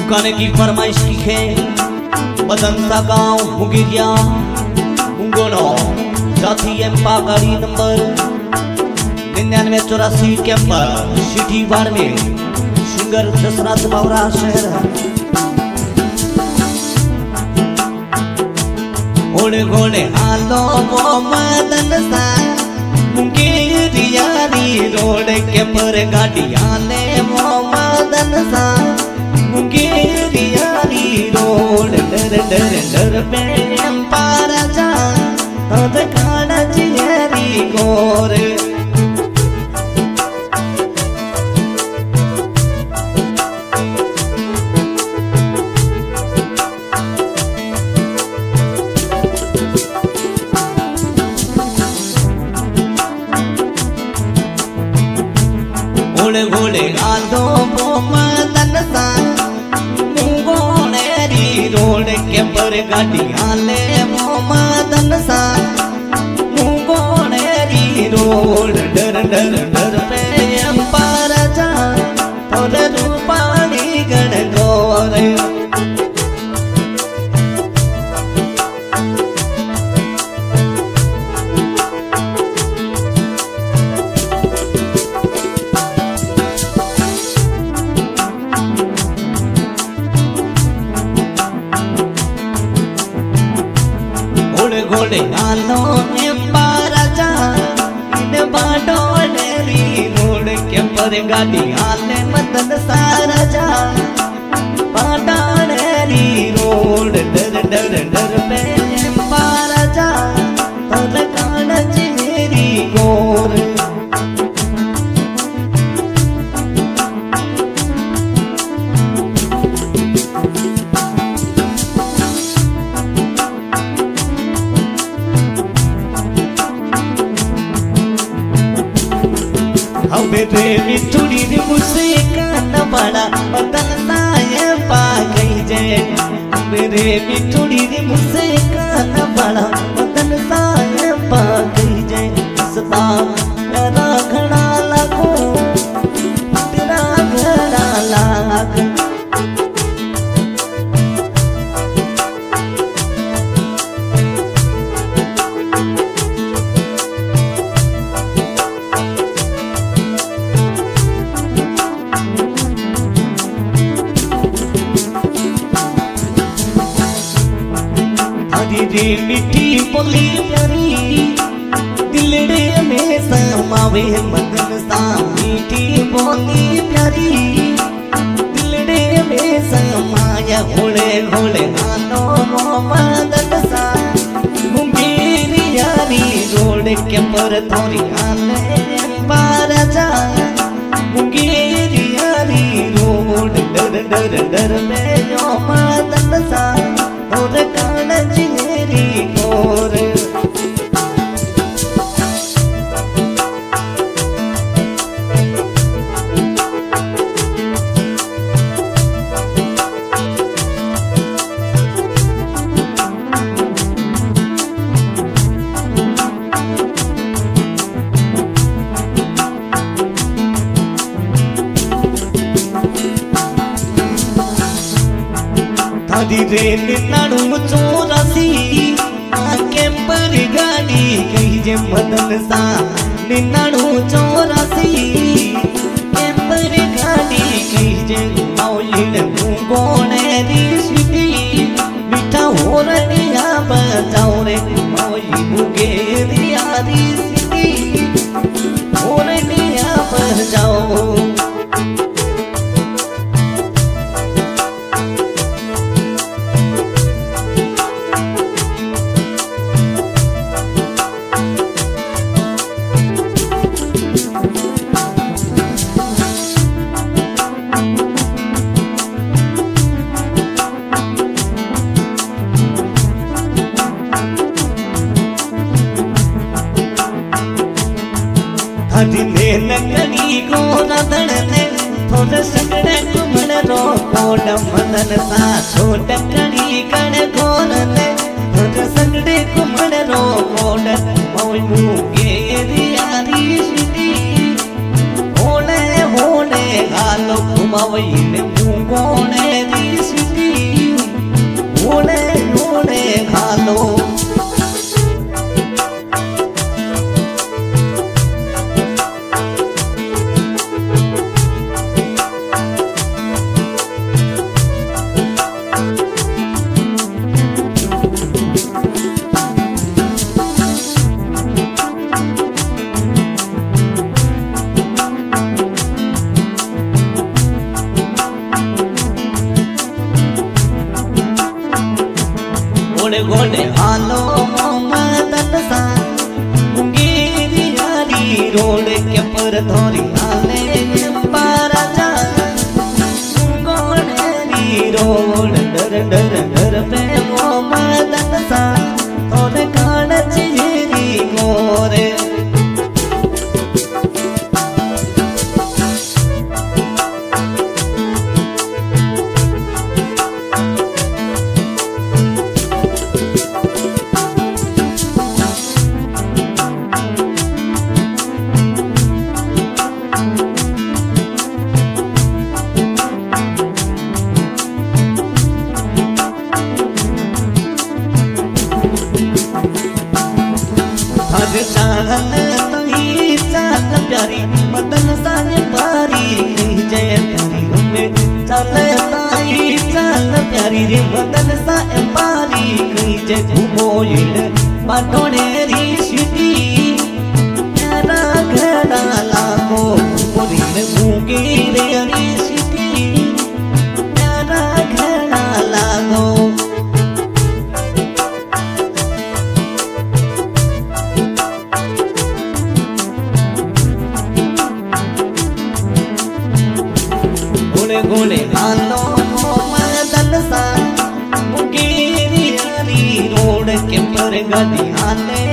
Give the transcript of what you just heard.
गाने की फरमाइश की है बदनता गांव मुगिरिया मुंगोनो जाती एम्पा गाड़ी नंबर 9984 कैंपर सिटी बाड़मेर सिंगर दशरथ बावरा शहर घोड़े घोड़े आलो वो मदन सा मुंगेरिया रोड के पर गाड़ी आले वो मदन सा मुंगेरिया रोड डर डर डर पे पारा जा तो खाना चिहरी गोर घोड़े घोड़े आलो वो मदन सा मुंगोनेरी रोड के पर गाड़ी आले वो मदन सा मुंगोनेरी रोड डर डर डर पे अंपार जा और रूपानी गण गोर घोड़े आलो एम्पारा जा इन बाडोनेरी रोड के पर गाड़ी आले मदन सारा जा बाडोनेरी रोड डर डर डर पे एम्पारा जा तर कान चिमेरी गोर मेरे मिठुड़ी रे मुझसे काना बड़ा बदन साया पा गई जे मेरे मिठुड़ी रे मुझसे काना बड़ा बदन साया पा गई जे सदा तेरा घड़ा लागो तेरा घड़ा लाग रे मिठी बोली प्यारी दिलड़े में समावे मदन सा मीठी बोली प्यारी दिलड़े में समाया घोड़े घोड़े आलो वो मदन सा मुंगेरिया रोड के पर थोड़ी आले पार जा मुंगेरिया रोड डर डर डर में यो मदन सा और कान चिनेरी गोर थारी रेल नाड़ू चौरासी कैंपर गाड़ी कही जे मदन सा निन्नाड़ू चौरासी कैंपर गाड़ी कही जे मौलिन मुंगोनेरी सिटी मीठा हो रनिया बजाओ रे मौली मुंगेरिया सिटी हो रनिया बजाओ हदिने नकड़ी को रदन ने थोड़े सगड़े कुमन रो कोड मदन सा छोट कड़ी कण कोन ने थोड़े सगड़े कुमन रो कोड मौलू गेरिया री सिटी होने होने गालो घुमावईने मुंगोने री सिटी ओले ओले गालो गोड़े गोड़े हालो मदन सा मुंगेरी यारी रोड के पर धोरी हाले पारा जा गोड़ेरी रोड डर डर डर पे वो मदन सा तोने कान चेरी गोरे चाल तही चाल प्यारी मदन साने पारी नहीं जय तेरी हमें चाल तही चाल प्यारी रे मदन साने पारी नहीं जय घूमो ये बाटोने री सिटी मेरा घड़ा लागो मोरी में मुंगी रे री सिटी मेरा घड़ा लागो गोले हालो मदन सा मुंगेरी यारी रोड के पर गली हाले